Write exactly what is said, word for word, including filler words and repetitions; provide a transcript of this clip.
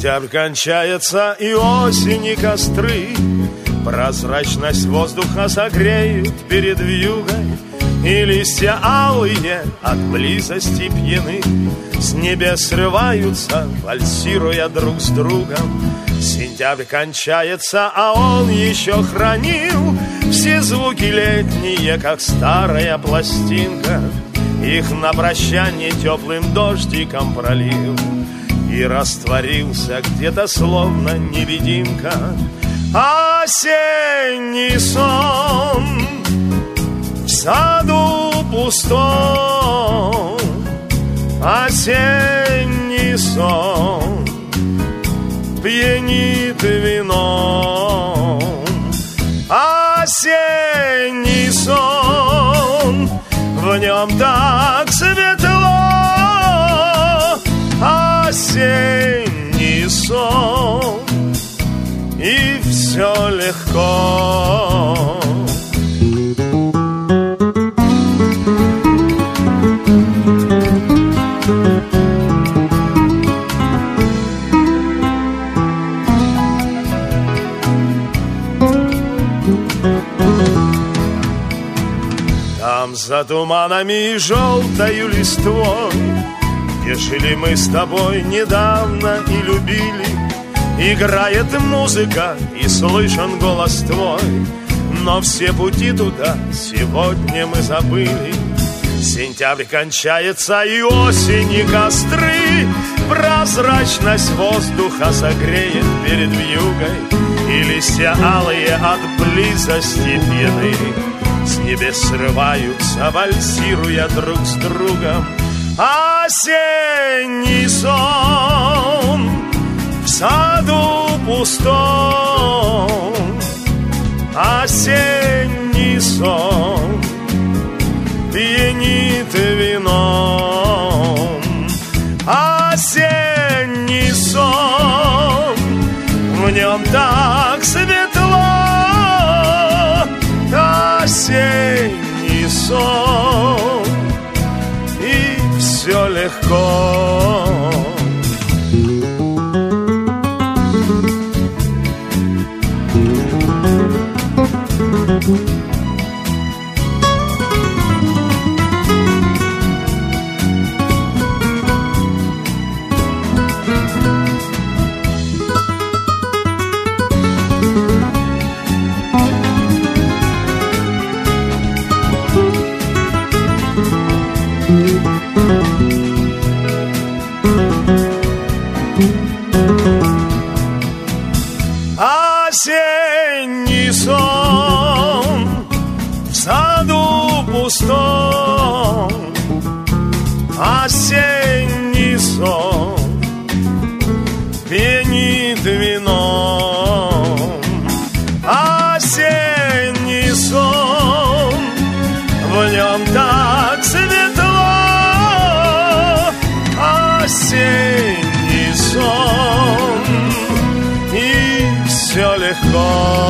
Сентябрь кончается, и осень, и костры прозрачность воздуха согреют перед вьюгой, и листья алые от близости пьяны с небес срываются, вальсируя друг с другом. Сентябрь кончается, а он еще хранил все звуки летние, как старая пластинка. Их на прощание теплым дождиком пролил и растворился где-то словно невидимка. Осенний сон в саду пустом, осенний сон пьянит вином. Осенний сон, в нем так светло. Осенний сон, и все легко. Там за туманами и желтою листвой, где жили мы с тобой недавно и любили, играет музыка и слышен голос твой, но все пути туда сегодня мы забыли. Сентябрь кончается, и осень, и костры прозрачность воздуха согреет перед вьюгой, и листья алые от близости пьяны с небес срываются, вальсируя друг с другом. Осенний сон в саду пустом, осенний сон пьянит вином. Осенний сон, в нем так светло. Осенний сон, и все легко. Осенний сон в саду пустом, осенний сон пьянит вином. Осенний сон, в нем так светло. Осенний сон, и все легко.